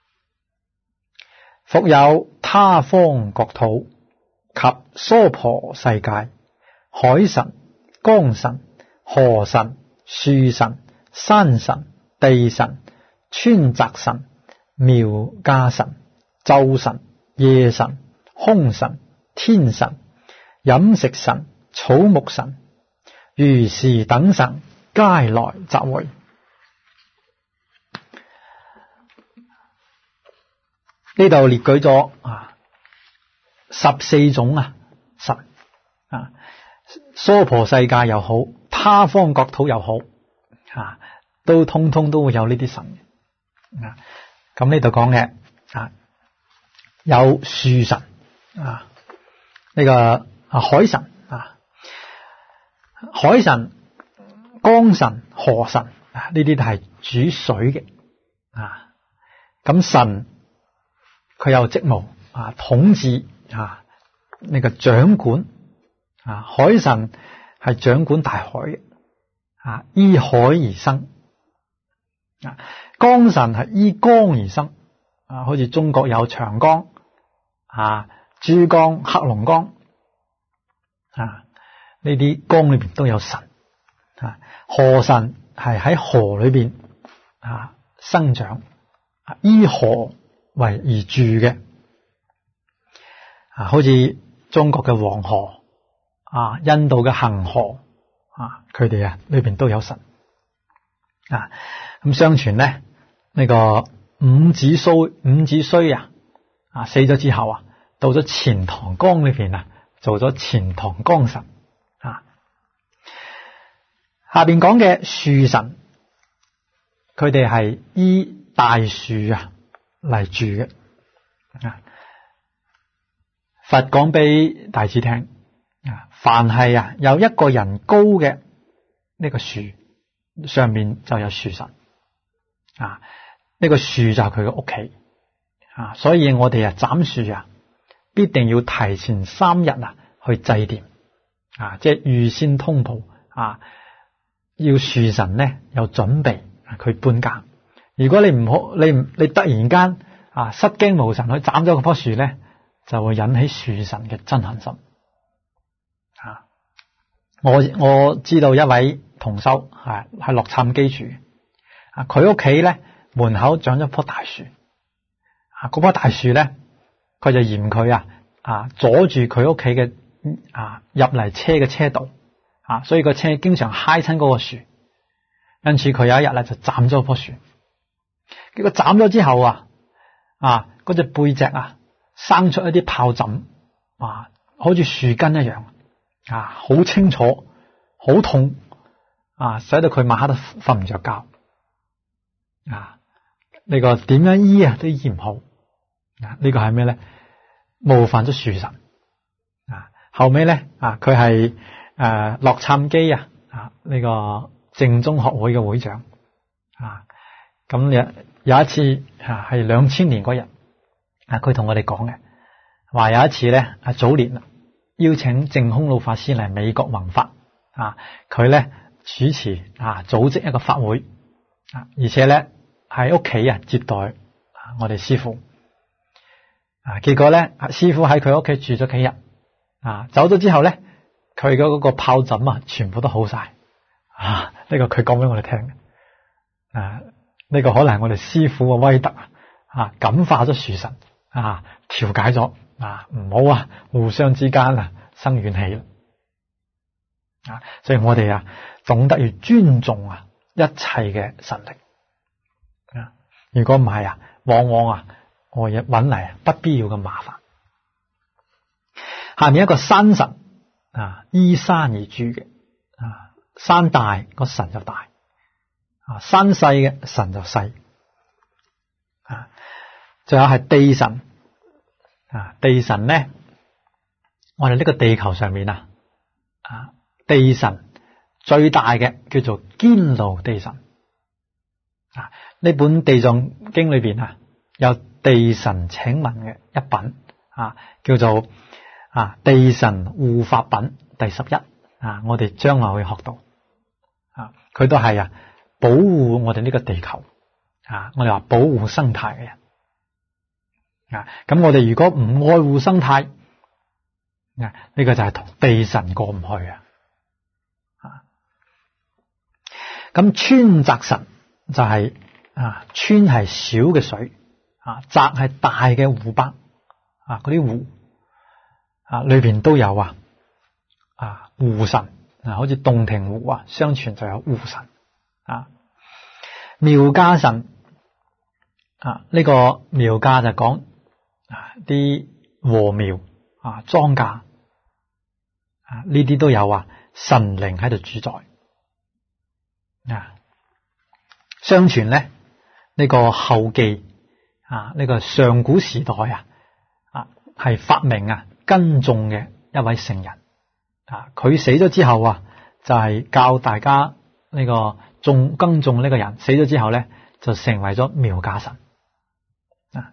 復有他方國土及娑婆世界，海神、江神、河神、樹神、山神、地神、川澤神、苗家神、晝神、夜神、空神、天神、飲食神、草木神，如是等神皆來集會。呢度列舉咗啊十四種啊神啊，娑婆世界又好，他方國土又好啊，都通通都會有呢啲神啊。咁呢度講嘅啊有樹神啊，呢、這個啊海神啊。海神、江神、河神啊，呢啲都係主水嘅啊。咁神佢有職務啊，統治啊，呢個掌管啊。海神係掌管大海嘅啊，依海而生啊。江神係依江而生啊，好似中國有長江啊、珠江、黑龍江啊。呢啲江裏邊都有神啊，河神係喺河裏邊啊生長，依河為而住嘅啊，好似中國嘅黃河啊、印度嘅恒河啊，佢哋啊裏邊都有神啊。咁相傳咧，呢、這個伍子胥伍子胥啊啊死咗之後啊， 到咗錢塘江裏邊啊，做咗錢塘江神啊。下邊講嘅樹神，佢哋係依大樹啊嚟住嘅啊。佛講俾大師聽啊，凡係啊有一個人高嘅呢個樹上面就有樹神啊，呢個樹就係佢嘅屋企啊，所以我哋啊斬樹啊，必定要提前三日啊去祭奠啊，即係預先通報啊，要樹神呢有準備佢搬家。如果你唔好，你唔你突然間啊失驚無神去斬咗嗰棵樹咧，就會引起樹神嘅憎恨心啊！我我知道一位同修係喺洛杉磯住啊，佢屋企咧門口長咗棵大樹啊，嗰棵大樹咧，佢就嫌佢啊啊阻住佢屋企嘅啊入嚟車嘅車道啊，所以個車經常揩親嗰個樹，因此佢有一日咧就斬咗棵樹。結果斬咗之後啊啊嗰隻背脊啊生出一啲疱疹啊，好似樹根一樣啊，好清楚，好痛啊，使到佢晚黑都瞓唔着覺啊。呢個點樣醫啊都醫唔好啊。呢個係咩咧？冒犯咗樹神啊。後尾咧啊，佢係誒洛杉磯啊啊呢個正宗學會嘅會長啊。咁有有一次啊係兩千年嗰日啊，佢同我哋講嘅話，有一次咧啊早年邀請淨空老法師嚟美國弘法啊，佢咧主持啊組織一個法會啊，而且咧喺屋企啊接待啊我哋師父啊，結果咧師父喺佢屋企住咗幾日啊，走咗之後咧佢嘅嗰個疱疹啊全部都好晒啊，呢個佢講俾我哋聽嘅啊。呢個可能係我哋師父嘅威德啊，感化咗樹神啊，調解咗啊，唔好啊，互相之間啊生怨氣啊，所以我哋啊懂得要尊重啊一切嘅神力啊，如果唔係啊，往往啊我亦搵嚟不必要嘅麻煩。下面一個山神啊，依山而住嘅啊，山大個神就大。啊，山細嘅神就細啊，仲有係地神啊，地神咧，我哋呢個地球上面啊，啊，地神最大嘅叫做堅牢地神啊。呢本地藏經裏邊啊，有地神請問嘅一品啊，叫做啊地神護法品第十一啊，我哋將來會學到啊，佢都係啊。保護我哋呢個地球啊！我哋話保護生態嘅人啊，咁我哋如果唔愛護生態啊，呢個就係同地神過唔去啊！啊，咁川澤神就係啊，川係小嘅水啊，澤係大嘅湖泊啊，嗰啲湖啊裏邊都有啊啊湖神啊，好似洞庭湖啊，相傳就有湖神。啊，廟家神啊，呢、這個廟家就講啊啲和廟啊莊稼啊呢啲都有啊神靈喺度主宰啊。相傳咧呢、這個後記啊呢、這個上古時代啊啊係發明啊耕種嘅一位聖人啊，佢死咗之後啊就係、是、教大家呢、這個。種耕種呢個人死咗之後咧，就成為咗廟家神啊。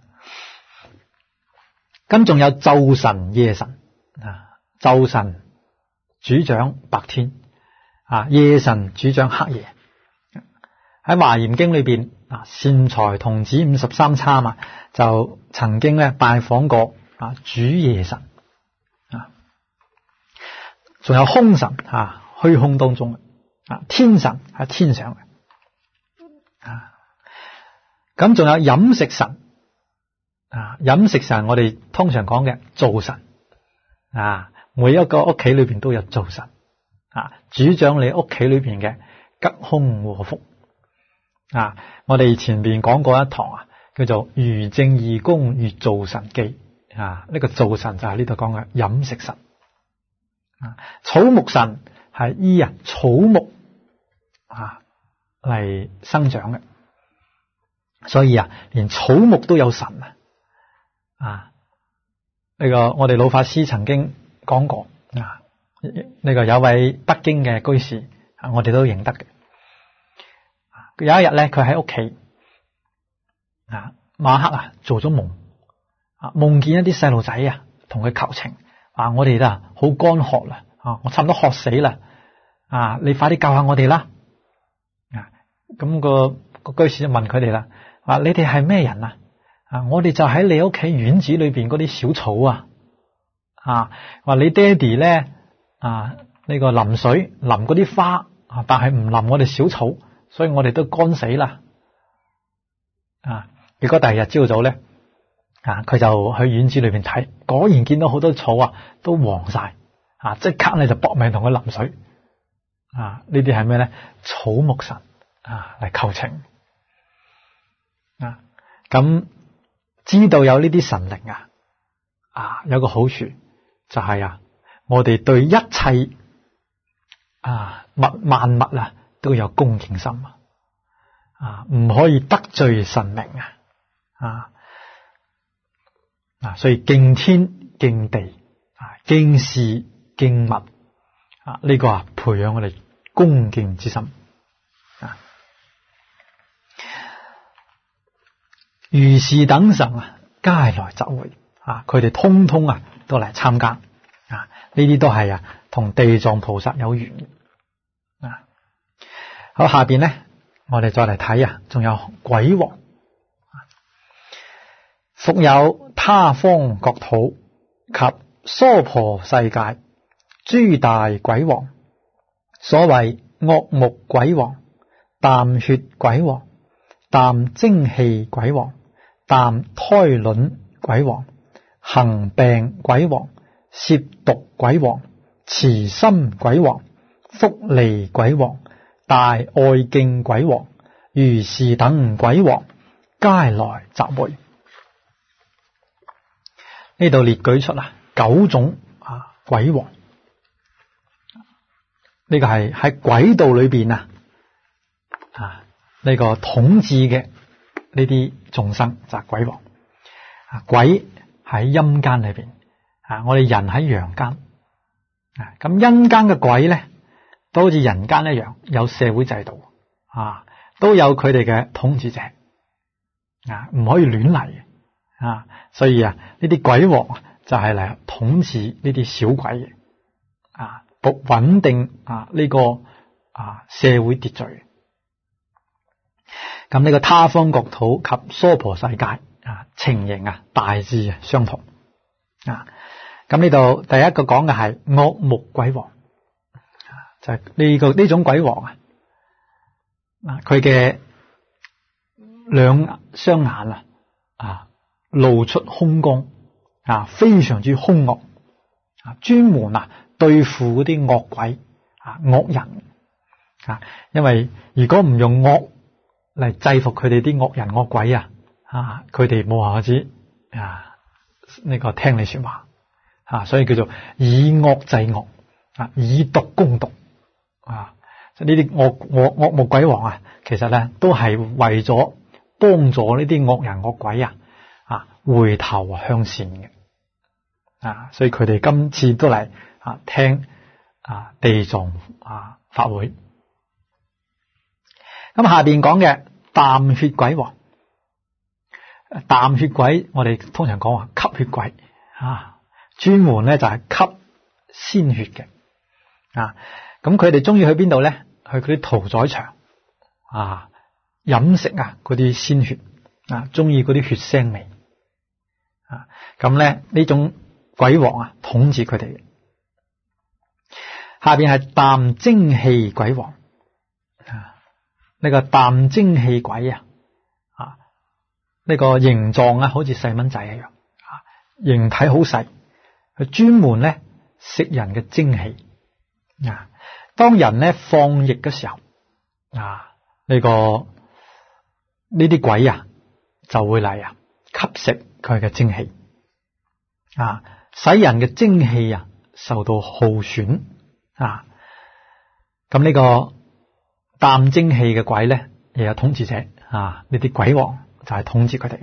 咁仲有晝神、夜神啊。晝神主掌白天啊，夜神主掌黑夜。喺華嚴經裏邊啊，善財童子五十三參啊，就曾經咧拜訪過啊主夜神啊。仲有空神啊，虛空當中。啊，天神喺天上嘅啊，咁仲有飲食神啊，飲食神我哋通常講嘅灶神啊，每一個屋企裏邊都有灶神啊，主掌你屋企裏邊嘅吉凶禍福啊。我哋前邊講過一堂啊，叫做如正義公月灶神記啊，呢個灶神就係呢度講嘅飲食神啊。草木神係依啊草木啊嚟生長嘅，所以啊連草木都有神啊。啊呢個我哋老法師曾經講過啊，呢個有位北京嘅居士啊，我哋都認得嘅。有一日咧，佢喺屋企啊，晚黑啊做咗夢啊，夢見一啲細路仔啊同佢求情啊，我哋啦好乾渴啦啊，我差唔多渴死啦啊，你快啲救下我哋啦啊！咁個個居士就問佢哋啦，話你哋係咩人啊？啊，我哋就喺你屋企院子裏邊嗰啲小草啊啊！話你爹哋咧啊呢個淋水淋嗰啲花啊，但係唔淋我哋小草。所以我哋都乾死啦，啊！結果第二日朝早咧，啊，佢就去院子裏邊睇，果然見到好多草啊，都黃晒，啊！即刻咧就搏命同佢淋水，啊！呢啲係咩咧？草木神啊嚟求情，啊！咁知道有呢啲神靈啊，啊，有個好處就係啊，我哋對一切啊物萬物啊。都有恭敬心啊！啊，唔可以得罪神明啊！啊啊，所以敬天敬地啊，敬事敬物啊，呢、這個啊培養我哋恭敬之心啊。如是等神啊，皆來集會啊，佢哋通通啊都嚟參加啊！呢啲都係啊同地藏菩薩有緣啊。好，下邊咧，我哋再嚟睇啊，仲有鬼王，復有他方國土及娑婆世界諸大鬼王，所謂惡目鬼王、啖血鬼王、啖精氣鬼王、啖胎卵鬼王、行病鬼王、攝毒鬼王、慈心鬼王、福利鬼王、大愛敬鬼王，如是等鬼王，皆來集會。呢度列舉出啊九種啊鬼王，呢個係喺鬼道裏邊啊啊呢個統治嘅呢啲眾生就係鬼王啊。鬼喺陰間裏邊啊，我哋人喺陽間啊。咁陰間嘅鬼咧，都好似人間一樣，有社會制度啊，都有佢哋嘅統治者啊，唔可以亂嚟啊。所以啊，呢啲鬼王就係嚟統治呢啲小鬼嘅啊，保穩定啊呢個啊社會秩序。咁呢個他方國土及娑婆世界啊，情形啊大致啊相同啊。咁呢度第一個講嘅係惡目鬼王。就係呢個呢種鬼王啊，啊佢嘅兩雙眼啊啊露出凶光啊，非常之凶惡啊，專門啊對付嗰啲惡鬼啊惡人啊，因為如果唔用惡嚟制服佢哋啲惡人惡鬼啊啊，佢哋冇話子啊呢個聽你說話啊，所以叫做以惡制惡啊，以毒攻毒。啊！呢啲惡惡惡目鬼王啊，其實咧都係為咗幫助呢啲惡人惡鬼啊啊回頭向善嘅啊，所以佢哋今次都嚟啊聽啊地藏啊法會。咁下邊講嘅啖血鬼王，啖血鬼我哋通常講話吸血鬼啊，專門咧就係吸鮮血嘅啊。咁佢哋中意去邊度咧？去嗰啲屠宰場啊，飲食啊嗰啲鮮血啊，中意嗰啲血腥味啊。咁咧呢種鬼王啊，統治佢哋。下邊係啖精氣鬼王啊，呢個啖精氣鬼啊啊，呢個形狀啊好似細蚊仔一樣啊，形體好細，佢專門咧食人嘅精氣啊。當人咧放逸嘅時候啊，呢、這個呢啲鬼啊就會嚟啊吸食佢嘅精氣啊，使人嘅精氣啊受到耗損啊。咁呢個擔精氣嘅鬼咧，亦有統治者啊，呢啲鬼王就係統治佢哋。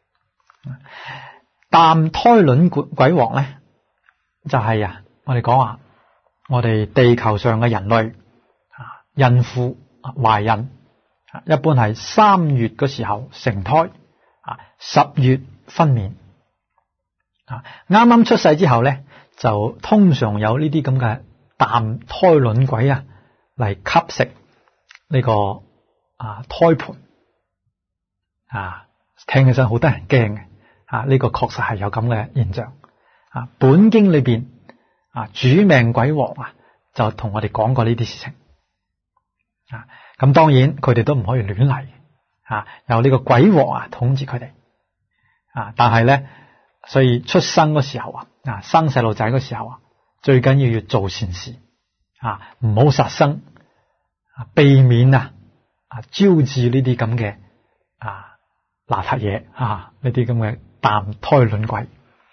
擔胎卵鬼王咧，就係、是、啊，我哋講話，我哋地球上嘅人類啊，孕婦懷孕，一般係三月嗰時候成胎啊，十月分娩啊，啱啱出世之後咧，就通常有呢啲咁嘅擔胎卵鬼啊嚟吸食呢、這個啊胎盤啊，聽起身好得人驚嘅啊，呢、這個確實係有咁嘅現象啊。本經裏邊啊，主命鬼王啊就同我哋講過呢啲事情啊。咁當然佢哋都唔可以亂嚟啊，由呢個鬼王啊統治佢哋啊。但係咧，所以出生嗰時候啊，啊生細路仔嗰時候啊，最緊要要做善事啊，唔好殺生啊，避免啊啊招致呢啲咁嘅啊邋遢嘢啊，呢啲咁嘅擔胎卵鬼。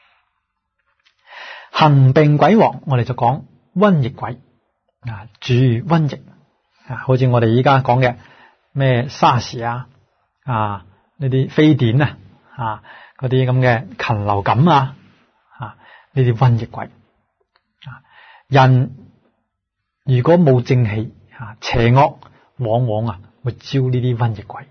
行病鬼王，我哋就講瘟疫鬼啊，主瘟疫啊，好似我哋依家講嘅咩沙士啊啊呢啲非典啊啊嗰啲咁嘅禽流感啊啊呢啲瘟疫鬼啊。人如果冇正氣啊，邪惡往往啊會招呢啲瘟疫鬼。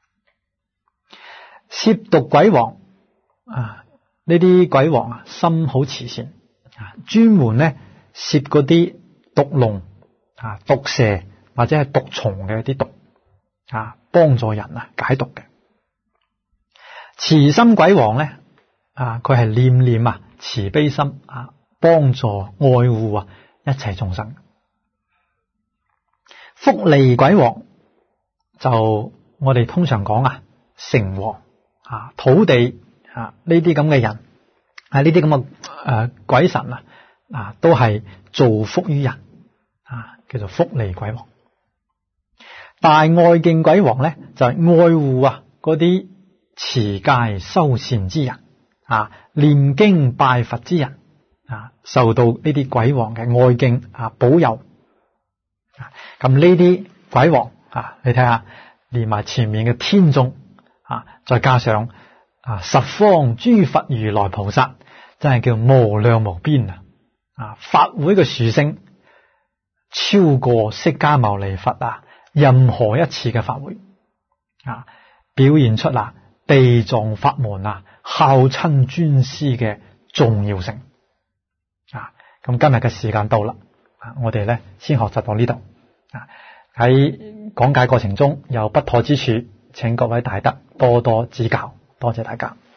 攝毒鬼王啊，呢啲鬼王啊心好慈善啊，專門咧攝嗰啲毒龍啊、毒蛇或者係毒蟲嘅啲毒啊，幫助人啊解毒嘅。慈心鬼王咧啊，佢係念念啊慈悲心啊，幫助愛護啊一切眾生。福利鬼王就我哋通常講啊城隍啊土地啊呢啲咁嘅人啊，呢啲咁嘅誒鬼神啊啊都係造福於人啊，叫做福利鬼王。大愛敬鬼王咧就係愛護啊嗰啲持戒修善之人啊，念經拜佛之人啊，受到呢啲鬼王嘅愛敬啊保佑。咁呢啲鬼王啊，你睇下連埋前面嘅天眾啊，再加上啊十方諸佛如來菩薩，真係叫無量無邊啊！啊法會嘅殊勝超過釋迦牟尼佛啊任何一次嘅法會啊，表現出啦地藏法門啊孝親尊師嘅重要性啊！咁今日嘅時間到啦，啊我哋咧先學習到呢度啊。喺講解過程中有不妥之處，請各位大德多多指教，多謝大家。